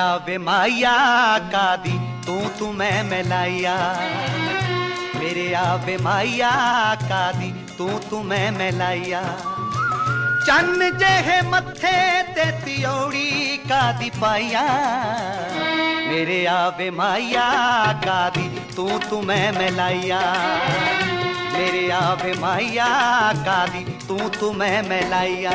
आवे माया कादी तू मैं मिलाया। मेरे आवे माया कादी तू मैं मिलाया। चन्न जेहे मथे ते तियोड़ी कादी पाया। मेरे आवे माया कादी तू मैं मिलाया। मेरे आवे माया कादी तू मैं मिलाया।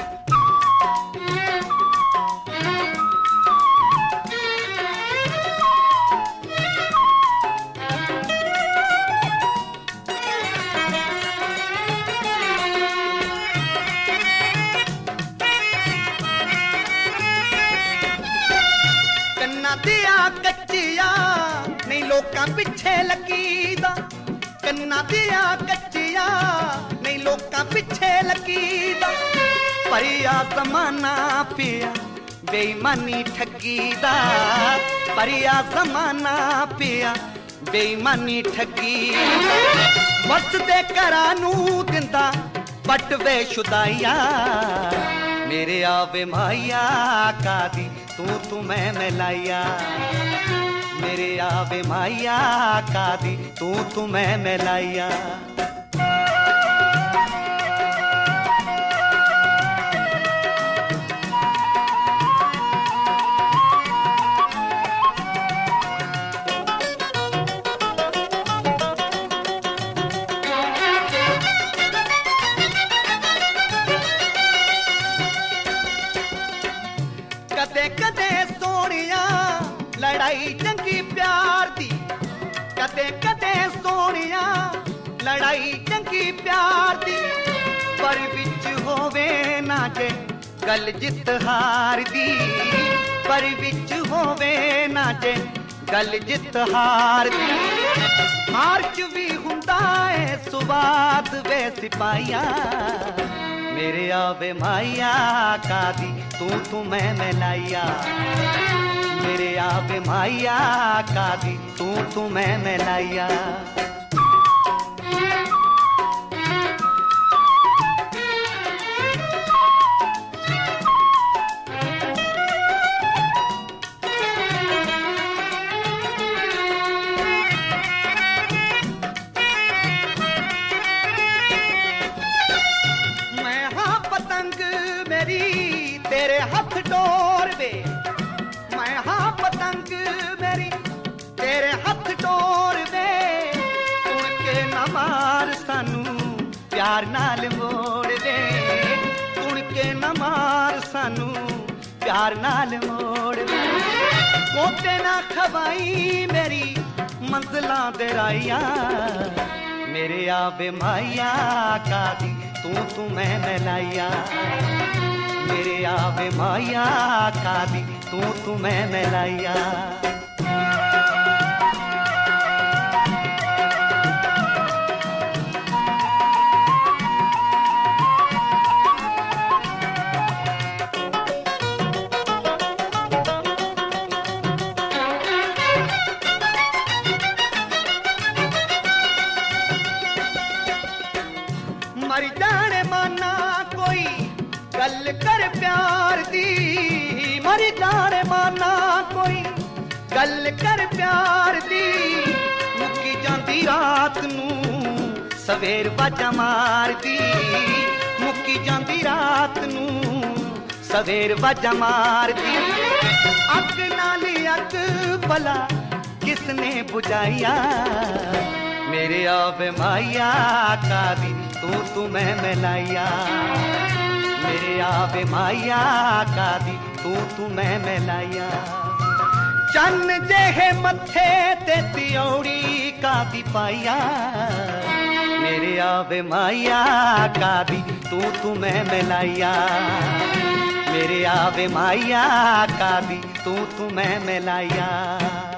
दिया कच्चिया नहीं लोकां पिछे लगीदा। कन्ना दिया कच्चिया नहीं लोकां पिछे लगीदा। परिया जमाना पिया बेईमानी ठगीदा। परिया जमाना पिया बेईमानी ठगीदा। वस दे घरां नूं दिंदा पटवे शुदाइया। मेरे आवे माया कादी तू मैं मिलाया। मेरे आवे माया कादी तू मैं मिलाया। कदे कदे सोनिया लड़ाई चंगी प्यार दी। कदे कदे सोनिया लड़ाई चंगी प्यार दी। पर विच होवे ना जे गल जित हार दी। पर विच होवे ना जे गल जित हार दी। हार च भी हुंदा है सुवाद वे सिपाहिया। मेरे आवे माया कादी तू मैं मिलाया। मेरे आवे माया कादी तू मैं मिलाया। तेरे हाथ डोर वे मैं हाँ पतंग मेरी तेरे हाथ डोर वे। उनके न मार सानू प्यार नाल मोड़ दे। उनके न मार सानू प्यार नाल मोड़ दे। कोते ना खवाई मेरी मंजिलां दे राइया। मेरे आवे माया कादी तू मैं मिलाया। मेरे आवे माया कादी तू मैं मिलाया। मर जाने माना कोई गल कर प्यार दी। मर जाने माना कोई गल कर प्यार दी। मुक्की जांदी रात नूं सवेर बाजा मार दी। मुक्की जांदी रात नूं सवेर बाजा मार दी। अग नाली अग भला किसने बुझाइया। मेरे आवे माया कादी तू मैं मिलाया। मेरे आवे माया कादी तू मैं मिलाया। चन्न जेहे मथे ते तियोड़ी कादी पाया। मेरे आवे माया कादी तू मैं मिलाया। मेरे आवे माया कादी तू मैं मिलाया।